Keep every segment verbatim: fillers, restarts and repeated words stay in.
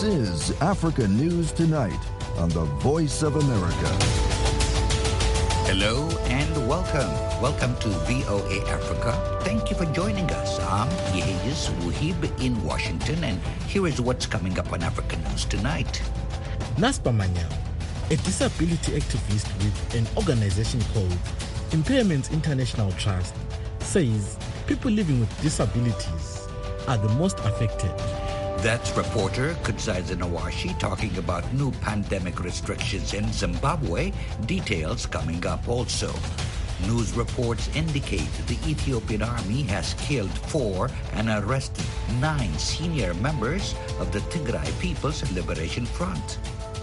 This is Africa News Tonight on the Voice of America. Hello and welcome. Welcome to V O A Africa. Thank you for joining us. I'm Yehiyas Wuhib in Washington, and here is what's coming up on Africa News Tonight. Naspa Manyao, a disability activist with an organization called Impairments International Trust, says people living with disabilities are the most affected. That's reporter Kudzaisa Nawashi talking about new pandemic restrictions in Zimbabwe. Details coming up also. News reports indicate the Ethiopian army has killed four and arrested nine senior members of the Tigray People's Liberation Front.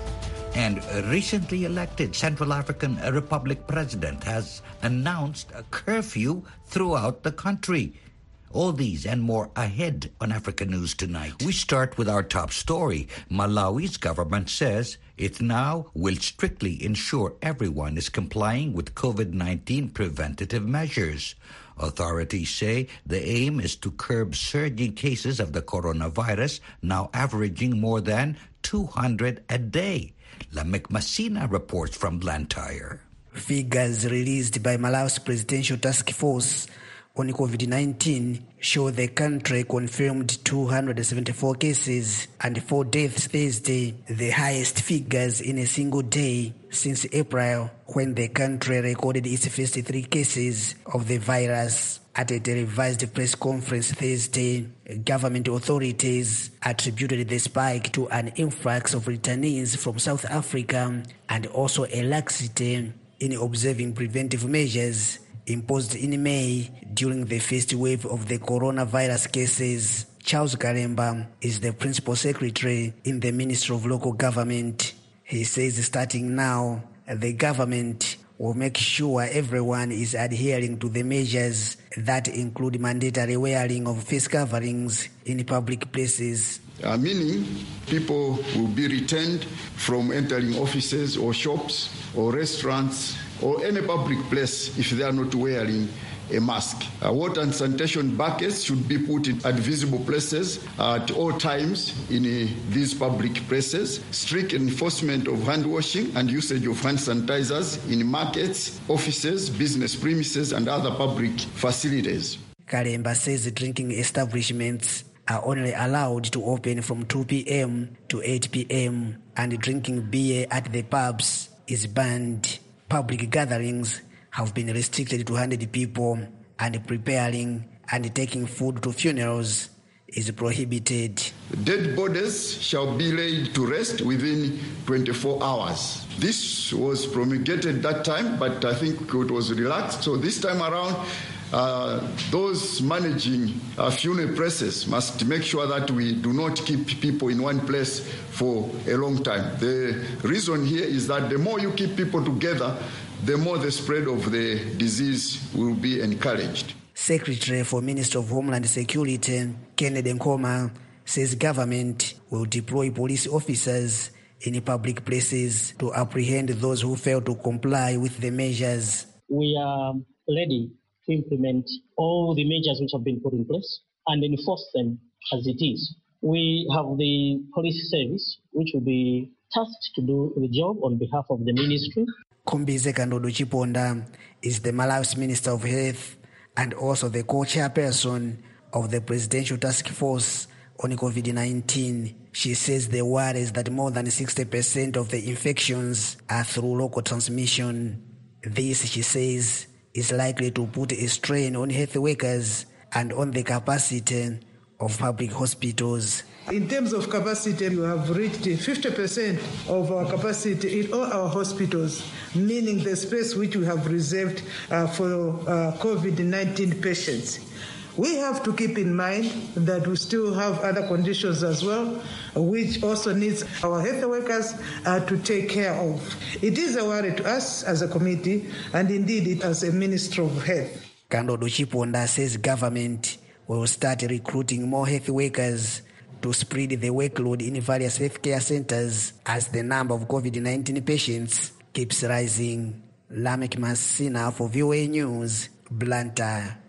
And a recently elected Central African Republic president has announced a curfew throughout the country. All these and more ahead on Africa News Tonight. We start with our top story. Malawi's government says it now will strictly ensure everyone is complying with COVID nineteen preventative measures. Authorities say the aim is to curb surging cases of the coronavirus, now averaging more than two hundred a day. Lamek Masina reports from Blantyre. Figures released by Malawi's Presidential Task Force on COVID nineteen show the country confirmed two hundred seventy-four cases and four deaths Thursday, the highest figures in a single day since April, when the country recorded its first three cases of the virus. At a televised press conference Thursday, government authorities attributed the spike to an influx of returnees from South Africa and also a laxity in observing preventive measures imposed in May during the first wave of the coronavirus cases. Charles Kalemba is the principal secretary in the Ministry of Local Government. He says starting now, the government will make sure everyone is adhering to the measures that include mandatory wearing of face coverings in public places. Uh, meaning people will be returned from entering offices or shops or restaurants or any public place if they are not wearing a mask. Uh, water and sanitation buckets should be put in, at visible places at all times in uh, these public places. Strict enforcement of hand washing and usage of hand sanitizers in markets, offices, business premises, and other public facilities. Kalemba says drinking establishments are only allowed to open from two p.m. to eight p.m. and drinking beer at the pubs is banned. Public gatherings have been restricted to one hundred people, and preparing and taking food to funerals is prohibited. Dead bodies shall be laid to rest within twenty-four hours. This was promulgated that time, but I think it was relaxed. So this time around, uh, those managing uh, funeral places must make sure that we do not keep people in one place for a long time. The reason here is that the more you keep people together, the more the spread of the disease will be encouraged. Secretary for Ministry of Homeland Security, Kennedy Nkoma, says government will deploy police officers in public places to apprehend those who fail to comply with the measures. We are ready to implement all the measures which have been put in place and enforce them as it is. We have the police service, which will be tasked to do the job on behalf of the ministry. Kumbize Kandodo Chiponda is the Malawi's Minister of Health and also the co-chairperson of the Presidential Task Force on COVID nineteen. She says the worry is that more than sixty percent of the infections are through local transmission. This, she says, is likely to put a strain on health workers and on the capacity of public hospitals. In terms of capacity, you have reached fifty percent of our capacity in all our hospitals, meaning the space which we have reserved uh, for uh, COVID nineteen patients. We have to keep in mind that we still have other conditions as well, which also needs our health workers uh, to take care of. It is a worry to us as a committee, and indeed it as a Minister of Health. Kandodo Chiponda says government will start recruiting more health workers to spread the workload in various healthcare centers as the number of COVID nineteen patients keeps rising. Lamek Masina for V O A News, Blantyre.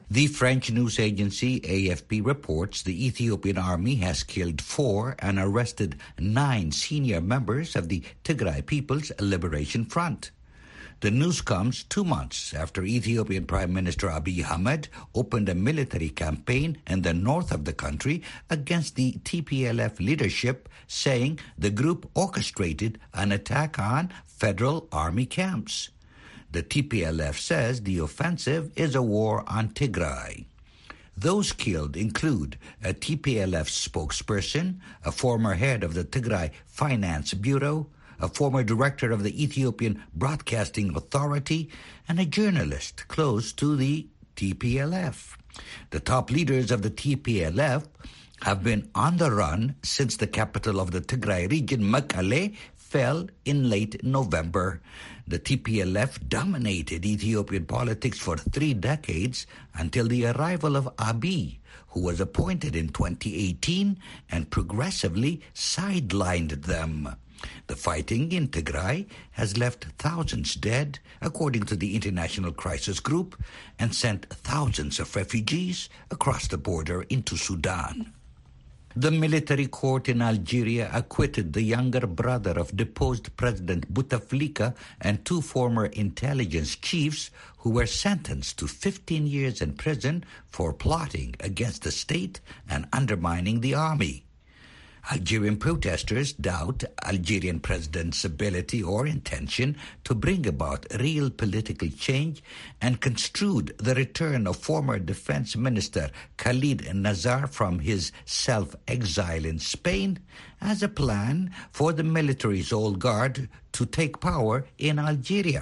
The French news agency A F P reports the Ethiopian army has killed four and arrested nine senior members of the Tigray People's Liberation Front. The news comes two months after Ethiopian Prime Minister Abiy Ahmed opened a military campaign in the north of the country against the T P L F leadership, saying the group orchestrated an attack on federal army camps. The T P L F says the offensive is a war on Tigray. Those killed include a T P L F spokesperson, a former head of the Tigray Finance Bureau, a former director of the Ethiopian Broadcasting Authority, and a journalist close to the T P L F. The top leaders of the T P L F have been on the run since the capital of the Tigray region, Mekelle, fell in late November. The T P L F dominated Ethiopian politics for three decades until the arrival of Abiy, who was appointed in twenty eighteen and progressively sidelined them. The fighting in Tigray has left thousands dead, according to the International Crisis Group, and sent thousands of refugees across the border into Sudan. The military court in Algeria acquitted the younger brother of deposed President Bouteflika and two former intelligence chiefs who were sentenced to fifteen years in prison for plotting against the state and undermining the army. Algerian protesters doubt Algerian president's ability or intention to bring about real political change and construed the return of former defense minister Khalid Nazar from his self-exile in Spain as a plan for the military's old guard to take power in Algeria.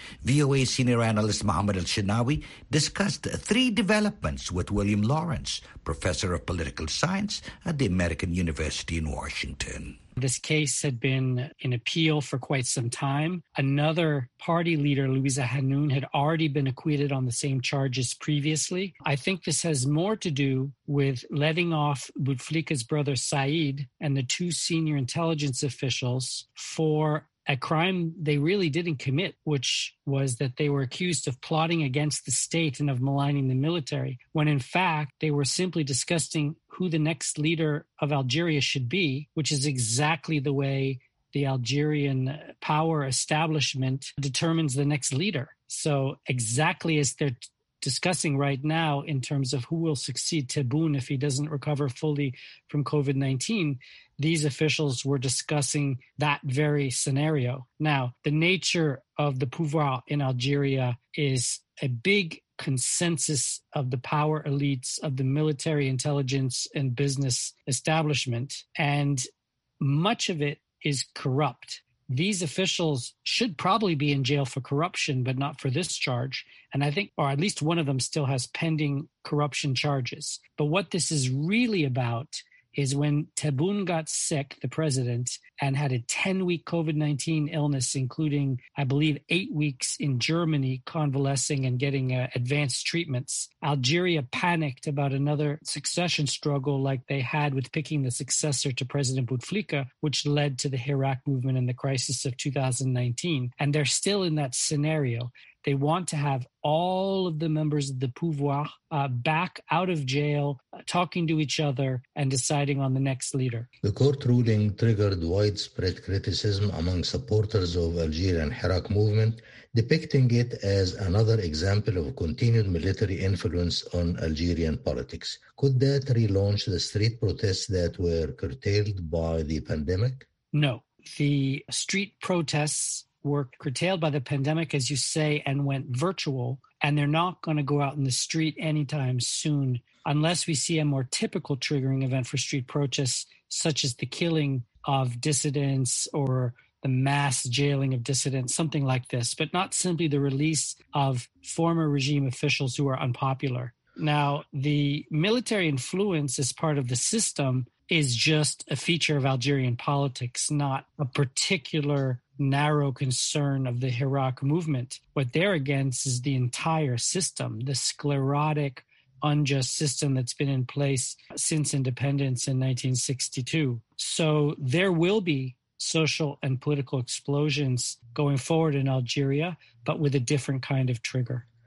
V O A senior analyst Mohammed Al-Shinawi discussed three developments with William Lawrence, professor of political science at the American University in Washington. This case had been in appeal for quite some time. Another party leader, Louisa Hanoun, had already been acquitted on the same charges previously. I think this has more to do with letting off Bouteflika's brother Said and the two senior intelligence officials for a crime they really didn't commit, which was that they were accused of plotting against the state and of maligning the military, when in fact they were simply discussing who the next leader of Algeria should be, which is exactly the way the Algerian power establishment determines the next leader. So exactly as they're discussing right now in terms of who will succeed Tebboune if he doesn't recover fully from COVID nineteen, these officials were discussing that very scenario. Now, the nature of the pouvoir in Algeria is a big consensus of the power elites of the military, intelligence, and business establishment, and much of it is corrupt. These officials should probably be in jail for corruption, but not for this charge. And I think, or at least one of them still has pending corruption charges. But what this is really about is when Tebboune got sick, the president, and had a ten-week COVID nineteen illness, including, I believe, eight weeks in Germany, convalescing and getting uh, advanced treatments. Algeria panicked about another succession struggle like they had with picking the successor to President Bouteflika, which led to the Hirak movement and the crisis of two thousand nineteen. And they're still in that scenario. They want to have all of the members of the pouvoir uh, back out of jail, uh, talking to each other and deciding on the next leader. The court ruling triggered widespread criticism among supporters of Algerian Hirak movement, depicting it as another example of continued military influence on Algerian politics. Could that relaunch the street protests that were curtailed by the pandemic? No. The street protests were curtailed by the pandemic, as you say, and went virtual, and they're not going to go out in the street anytime soon unless we see a more typical triggering event for street protests, such as the killing of dissidents or the mass jailing of dissidents, something like this, but not simply the release of former regime officials who are unpopular. Now, the military influence as part of the system is just a feature of Algerian politics, not a particular narrow concern of the Hirak movement. What they're against is the entire system, the sclerotic, unjust system that's been in place since independence in nineteen sixty-two. So there will be social and political explosions going forward in Algeria, but with a different kind of trigger.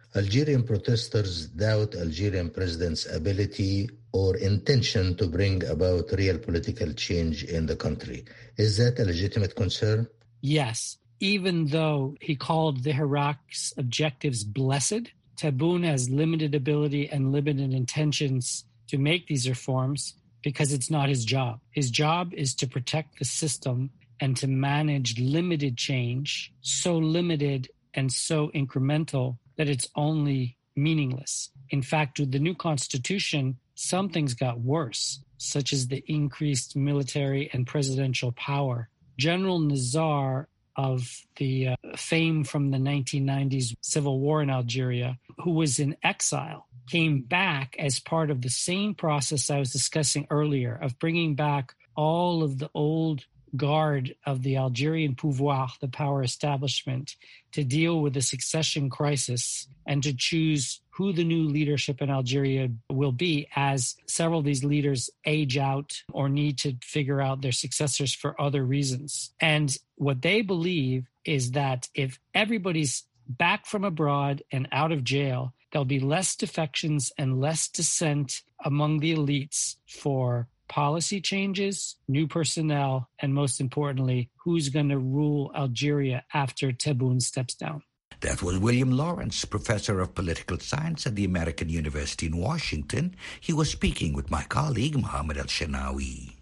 Algerian protesters doubt Algerian president's ability or intention to bring about real political change in the country. Is that a legitimate concern? Yes. Even though he called the Hirak's objectives blessed, Tebboune has limited ability and limited intentions to make these reforms because it's not his job. His job is to protect the system and to manage limited change, so limited and so incremental that it's only meaningless. In fact, with the new constitution, some things got worse, such as the increased military and presidential power. General Nizar, of the uh, fame from the nineteen nineties civil war in Algeria, who was in exile, came back as part of the same process I was discussing earlier of bringing back all of the old guard of the Algerian pouvoir, the power establishment, to deal with the succession crisis and to choose who the new leadership in Algeria will be as several of these leaders age out or need to figure out their successors for other reasons. And what they believe is that if everybody's back from abroad and out of jail, there'll be less defections and less dissent among the elites for policy changes, new personnel, and most importantly, who's going to rule Algeria after Tebboune steps down. That was William Lawrence, professor of political science at the American University in Washington. He was speaking with my colleague, Mohammed Al-Shanawi.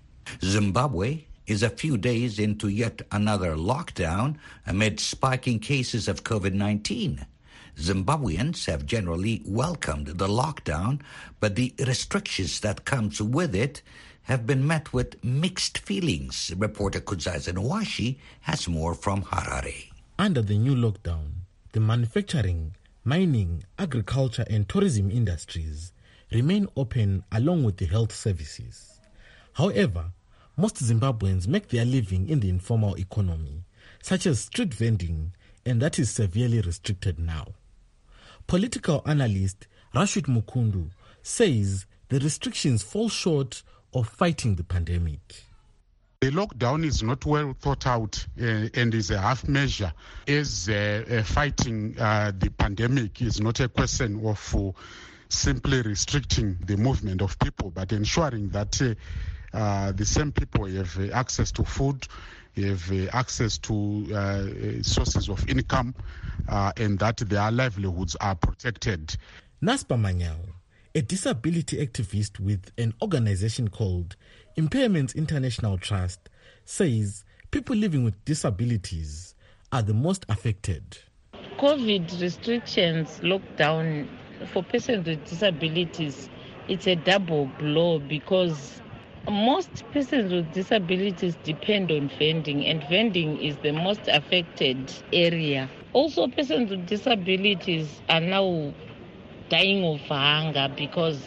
Zimbabwe is a few days into yet another lockdown amid spiking cases of covid nineteen. Zimbabweans have generally welcomed the lockdown, but the restrictions that comes with it have been met with mixed feelings. Reporter Kudzaiza Nwashi has more from Harare. Under the new lockdown, the manufacturing, mining, agriculture and tourism industries remain open along with the health services. However, most Zimbabweans make their living in the informal economy, such as street vending, and that is severely restricted now. Political analyst Rashid Mukundu says the restrictions fall short of fighting the pandemic. The lockdown is not well thought out uh, and is a half measure, as uh, uh, fighting uh, the pandemic is not a question of uh, simply restricting the movement of people, but ensuring that uh, uh, the same people have uh, access to food, have uh, access to uh, sources of income, uh, and that their livelihoods are protected. Naspa Manyao, a disability activist with an organization called Impairments International Trust, says people living with disabilities are the most affected. COVID restrictions, lockdown, for persons with disabilities, it's a double blow because most persons with disabilities depend on vending, and vending is the most affected area. Also, persons with disabilities are now dying of hunger because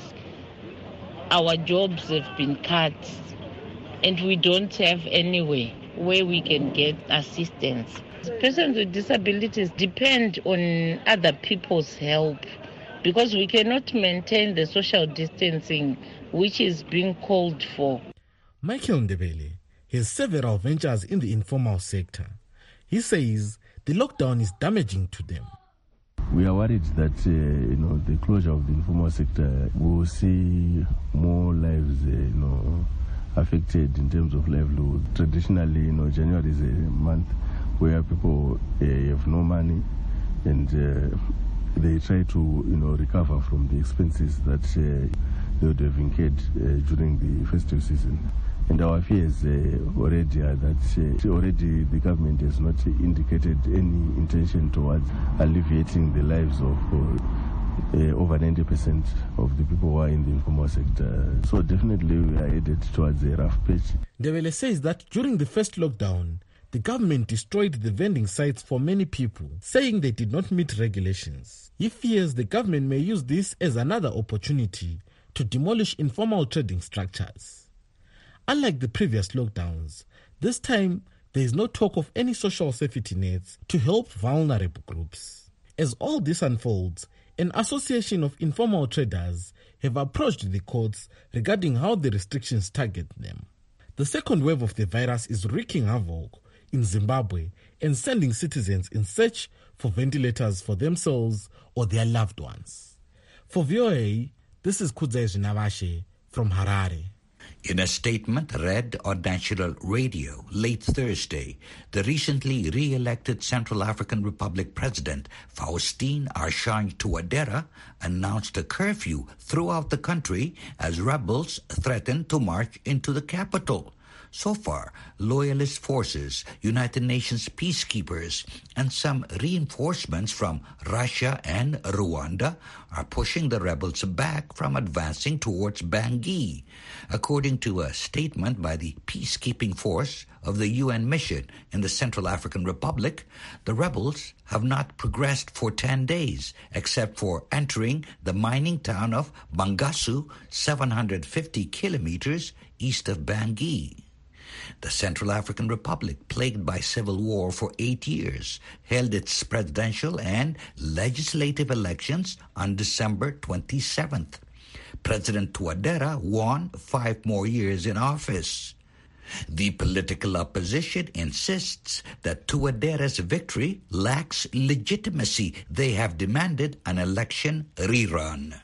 our jobs have been cut and we don't have anywhere where we can get assistance. Persons with disabilities depend on other people's help because we cannot maintain the social distancing which is being called for. Michael Ndebele has several ventures in the informal sector. He says the lockdown is damaging to them. We are worried that uh, you know the closure of the informal sector will see more lives uh, you know affected in terms of livelihood. Traditionally, you know, January is a month where people uh, have no money and uh, they try to you know recover from the expenses that uh, they would have incurred uh, during the festive season. And our fears uh, already are that uh, already the government has not indicated any intention towards alleviating the lives of uh, uh, over ninety percent of the people who are in the informal sector. So definitely we are headed towards a rough patch. Ndebele says that during the first lockdown, the government destroyed the vending sites for many people, saying they did not meet regulations. He fears the government may use this as another opportunity to demolish informal trading structures. Unlike the previous lockdowns, this time there is no talk of any social safety nets to help vulnerable groups. As all this unfolds, an association of informal traders have approached the courts regarding how the restrictions target them. The second wave of the virus is wreaking havoc in Zimbabwe and sending citizens in search for ventilators for themselves or their loved ones. For V O A, this is Kudzai Zinavashe from Harare. In a statement read on national radio late Thursday, the recently re-elected Central African Republic President Faustin Archange Touadera announced a curfew throughout the country as rebels threatened to march into the capital. So far, loyalist forces, United Nations peacekeepers, and some reinforcements from Russia and Rwanda are pushing the rebels back from advancing towards Bangui. According to a statement by the peacekeeping force of the U N mission in the Central African Republic, the rebels have not progressed for ten days, except for entering the mining town of Bangasu, seven hundred fifty kilometers east of Bangui. The Central African Republic, plagued by civil war for eight years, held its presidential and legislative elections on December twenty-seventh. President Touadera won five more years in office. The political opposition insists that Touadera's victory lacks legitimacy. They have demanded an election rerun.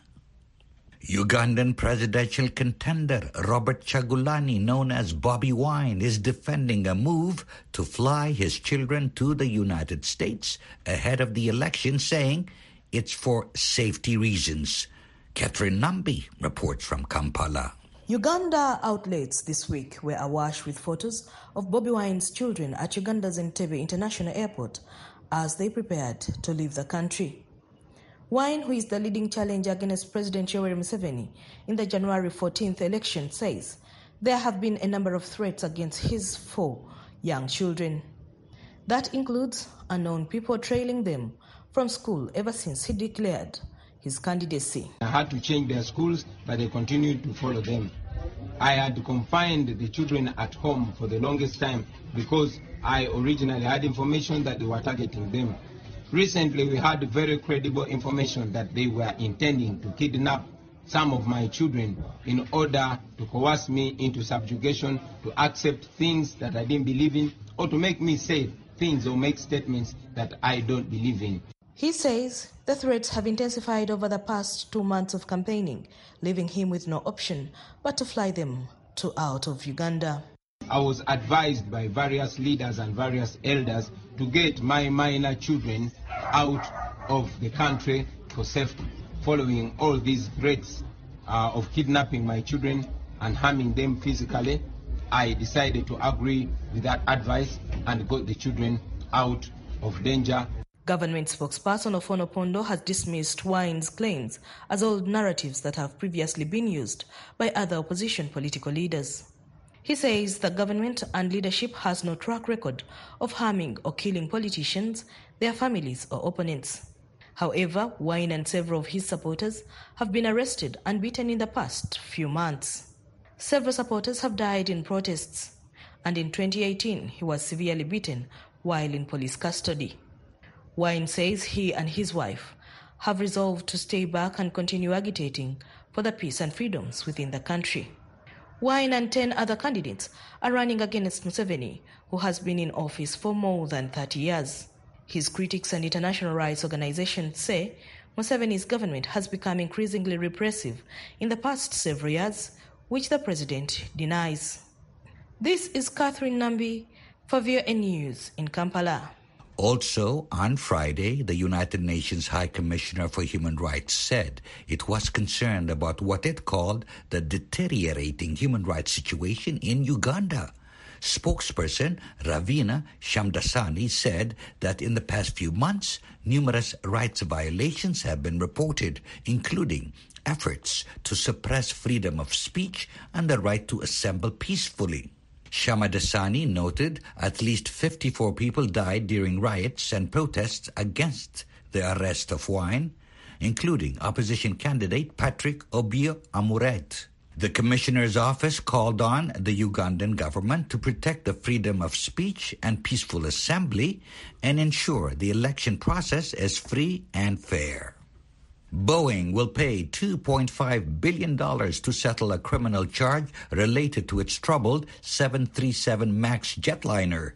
Ugandan presidential contender Robert Kyagulanyi, known as Bobi Wine, is defending a move to fly his children to the United States ahead of the election, saying it's for safety reasons. Catherine Nambi reports from Kampala. Uganda outlets this week were awash with photos of Bobi Wine's children at Uganda's Entebbe International Airport as they prepared to leave the country. Wine, who is the leading challenger against President Yoweri Museveni in the January fourteenth election, says there have been a number of threats against his four young children. That includes unknown people trailing them from school ever since he declared his candidacy. I had to change their schools, but they continued to follow them. I had confined the children at home for the longest time because I originally had information that they were targeting them. Recently, we had very credible information that they were intending to kidnap some of my children in order to coerce me into subjugation, to accept things that I didn't believe in, or to make me say things or make statements that I don't believe in. He says the threats have intensified over the past two months of campaigning, leaving him with no option but to fly them to out of Uganda. I was advised by various leaders and various elders to get my minor children out of the country for safety. Following all these threats uh, of kidnapping my children and harming them physically, I decided to agree with that advice and got the children out of danger. Government spokesperson Ofono Pondo has dismissed Wine's claims as old narratives that have previously been used by other opposition political leaders. He says the government and leadership has no track record of harming or killing politicians, their families or opponents. However, Wine and several of his supporters have been arrested and beaten in the past few months. Several supporters have died in protests, and in twenty eighteen he was severely beaten while in police custody. Wine says he and his wife have resolved to stay back and continue agitating for the peace and freedoms within the country. Wine and ten other candidates are running against Museveni, who has been in office for more than thirty years. His critics and international rights organizations say Museveni's government has become increasingly repressive in the past several years, which the president denies. This is Catherine Nambi for V O A News in Kampala. Also, on Friday, the United Nations High Commissioner for Human Rights said it was concerned about what it called the deteriorating human rights situation in Uganda. Spokesperson Ravina Shamdasani said that in the past few months, numerous rights violations have been reported, including efforts to suppress freedom of speech and the right to assemble peacefully. Shamdasani noted at least fifty-four people died during riots and protests against the arrest of Wine, including opposition candidate Patrick Obiyo Amuret. The commissioner's office called on the Ugandan government to protect the freedom of speech and peaceful assembly and ensure the election process is free and fair. Boeing will pay two point five billion dollars to settle a criminal charge related to its troubled seven thirty-seven MAX jetliner.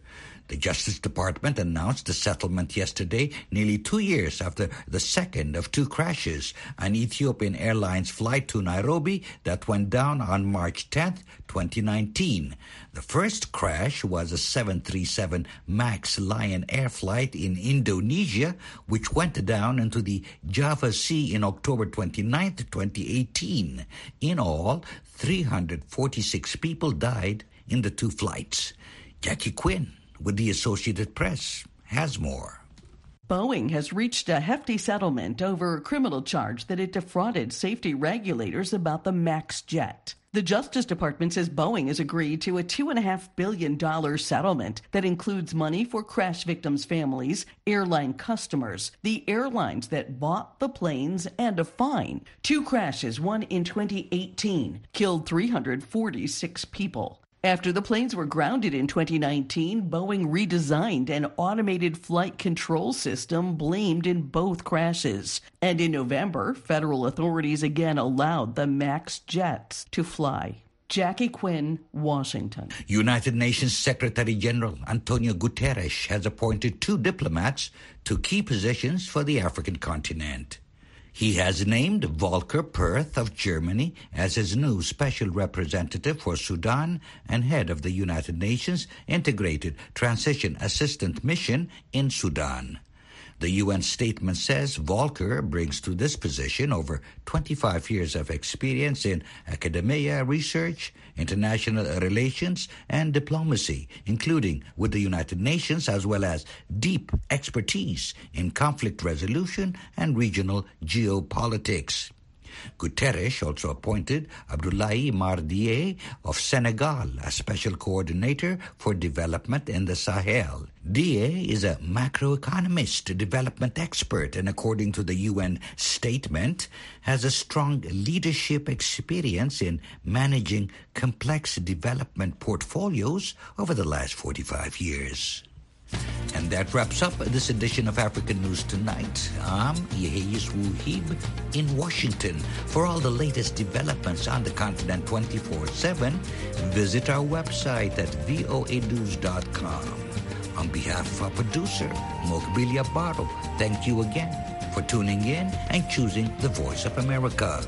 The Justice Department announced the settlement yesterday, nearly two years after the second of two crashes, an Ethiopian Airlines flight to Nairobi that went down on March tenth, twenty nineteen. The first crash was a seven thirty-seven MAX Lion Air flight in Indonesia, which went down into the Java Sea in October twenty-ninth, twenty eighteen. In all, three hundred forty-six people died in the two flights. Jackie Quinn with the Associated Press has more. Boeing has reached a hefty settlement over a criminal charge that it defrauded safety regulators about the MAX jet. The Justice Department says Boeing has agreed to a two point five billion dollars settlement that includes money for crash victims' families, airline customers, the airlines that bought the planes, and a fine. Two crashes, one in twenty eighteen, killed three hundred forty-six people. After the planes were grounded in twenty nineteen, Boeing redesigned an automated flight control system blamed in both crashes. And in November, federal authorities again allowed the MAX jets to fly. Jackie Quinn, Washington. United Nations Secretary General Antonio Guterres has appointed two diplomats to key positions for the African continent. He has named Volker Perth of Germany as his new special representative for Sudan and head of the United Nations Integrated Transition Assistance Mission in Sudan. The U N statement says Volker brings to this position over twenty-five years of experience in academia, research, international relations, and diplomacy, including with the United Nations, as well as deep expertise in conflict resolution and regional geopolitics. Guterres also appointed Abdoulaye Mar Dieye of Senegal as Special Coordinator for Development in the Sahel. Dieye is a macroeconomist, development expert, and according to the U N statement, has a strong leadership experience in managing complex development portfolios over the last forty-five years. And that wraps up this edition of African News Tonight. I'm Yeheyes Wuhib in Washington. For all the latest developments on the continent twenty-four seven, visit our website at voa news dot com. On behalf of our producer, Mokbilia Baro, thank you again for tuning in and choosing the Voice of America.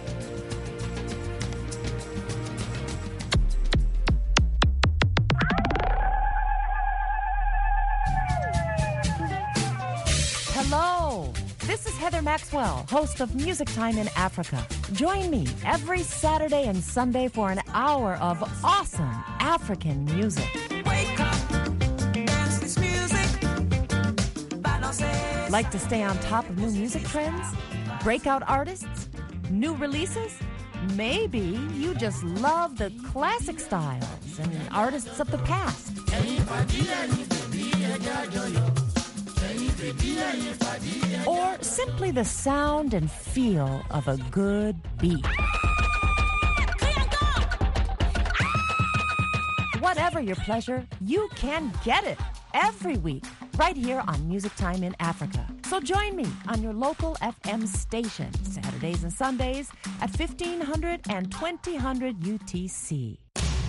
Hello, this is Heather Maxwell, host of Music Time in Africa. Join me every Saturday and Sunday for an hour of awesome African music. Wake up, dance this music. Like to stay on top of new music trends? Breakout artists? New releases? Maybe you just love the classic styles and artists of the past. Or simply the sound and feel of a good beat. Whatever your pleasure, you can get it every week right here on Music Time in Africa. So join me on your local F M station, Saturdays and Sundays at fifteen hundred and twenty hundred U T C.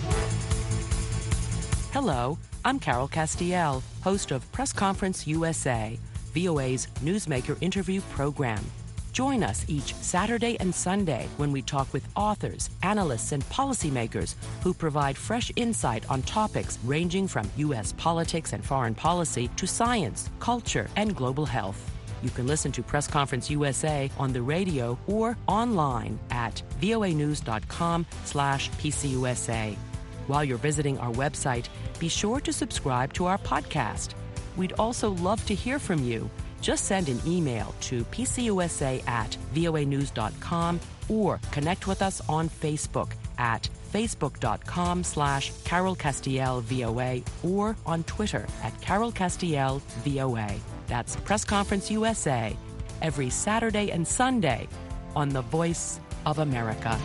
Hello, I'm Carol Castiel, host of Press Conference U S A, V O A's newsmaker interview program. Join us each Saturday and Sunday when we talk with authors, analysts, and policymakers who provide fresh insight on topics ranging from U S politics and foreign policy to science, culture, and global health. You can listen to Press Conference U S A on the radio or online at voa news dot com slash P C U S A. While you're visiting our website, be sure to subscribe to our podcast. We'd also love to hear from you. Just send an email to p c u s a at voa news dot com or connect with us on Facebook at facebook dot com slash Carol Castiel V O A or on Twitter at Carol Castiel V O A. That's Press Conference U S A every Saturday and Sunday on the Voice of America.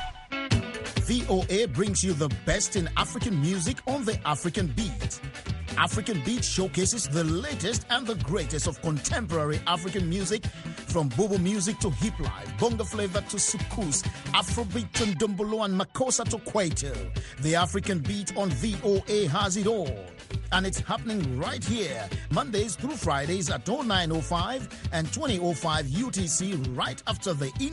V O A brings you the best in African music on the African beat. African Beat showcases the latest and the greatest of contemporary African music, from Bobo music to hip life, bonga flavor to soukous, Afrobeat to Ndombolo and Makossa to Kwaito. The African Beat on V O A has it all. And it's happening right here, Mondays through Fridays at oh nine oh five and twenty oh five U T C, right after the